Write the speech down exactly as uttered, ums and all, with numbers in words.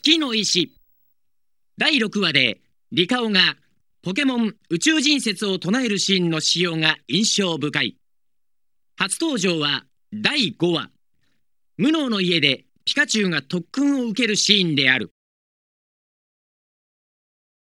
月の石。だいろくわでリカオがポケモン宇宙人説を唱えるシーンの使用が印象深い。初登場はだいごわ、無能の家でピカチュウが特訓を受けるシーンである。